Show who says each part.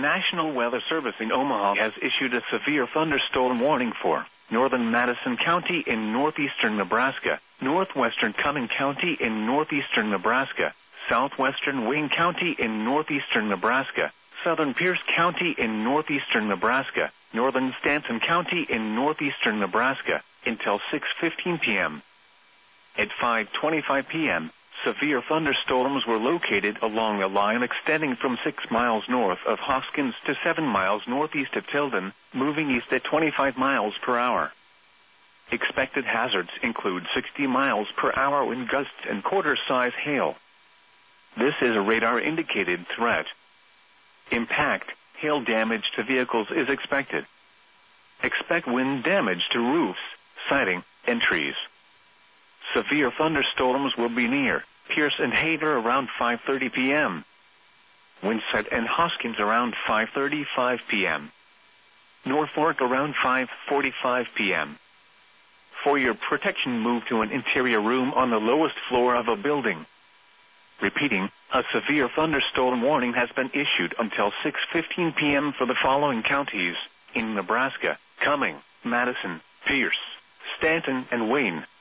Speaker 1: National Weather Service in Omaha has issued a severe thunderstorm warning for northern Madison County in northeastern Nebraska, northwestern Cumming County in northeastern Nebraska, southwestern Wayne County in northeastern Nebraska, southern Pierce County in northeastern Nebraska, northern Stanton County in northeastern Nebraska, until 6:15 p.m. At 5:25 p.m., severe thunderstorms were located along a line extending from 6 miles north of Hoskins to 7 miles northeast of Tilden, moving east at 25 miles per hour. Expected hazards include 60 miles per hour wind gusts and quarter-size hail. This is a radar-indicated threat. Impact, hail damage to vehicles is expected. Expect wind damage to roofs, siding, and trees. Severe thunderstorms will be near Pierce and Hayter around 5:30 p.m. Winsett and Hoskins around 5:35 p.m. Norfolk around 5:45 p.m. For your protection, move to an interior room on the lowest floor of a building. Repeating, a severe thunderstorm warning has been issued until 6:15 p.m. for the following counties in Nebraska: Cumming, Madison, Pierce, Stanton, and Wayne.